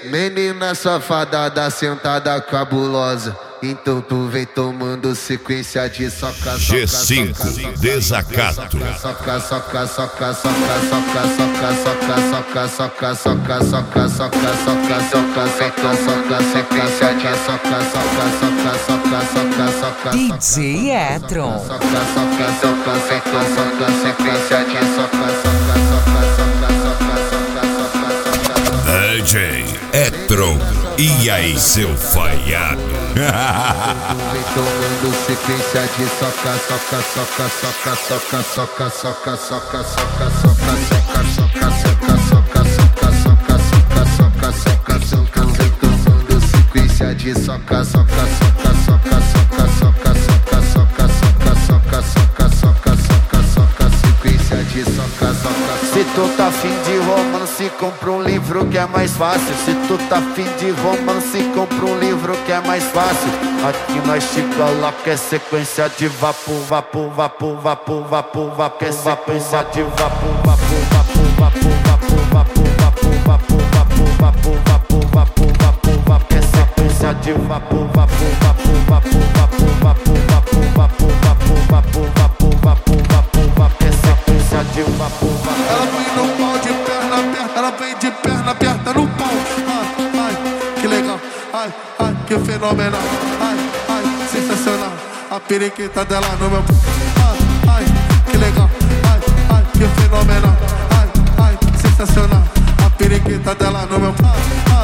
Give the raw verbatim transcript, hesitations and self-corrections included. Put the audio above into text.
Menina safada, sentada cabulosa. Então tu vem tomando sequência de soca, soca, G cinco, desacato. soca, soca, soca, soca, soca, soca, soca, soca, soca, soca, soca, soca, soca, soca, soca, soca, soca, sequência de soca, soca, soca, soca, soca, soca, D J Etron. soca, soca, soca, soca, soca, sequência de soca, soca, soca, soca, soca, soca, soca, soca. D J Etron. E aí, seu falhado? Vem tomando sequência de soca, soca, soca, soca, soca, soca, soca, soca, soca, soca, soca, soca, soca, soca, soca, soca, soca, soca, soca, soca. Vem tomando sequência de soca, soca, soca, soca, soca, soca, soca, soca, soca, soca, soca, soca, soca, soca, sequência de soca, soca. Se tu tá afim de romance, compra um livro que é mais fácil. Se tu tá afim de romance, compra um livro que é mais fácil. Aqui nós te coloca é sequência de vapo, vapo, vapo, vapo, vapo, vapo, é sequência de vapo, vapo, vapo, vapo, vapo, vapo, vapo, vapo, vapo, vapo, vapo, vapo, vapo, vapo, é sequência de vapo, vapo, vapo, vapo, vapo, vapo, vapo, vapo, vapo, vapo, vapo, vapo, vapo, vapo, é sequência de vapo, vapo. Ela vem no pau de perna aberta, ela vem de perna aberta no pau. Ai, ai, que legal, ai, ai, que fenomenal. Ai, ai, sensacional. A periquita dela no meu pau. Ai, ai, que legal, ai, ai, que fenomenal. Ai, ai, sensacional. A periquita dela no meu pau.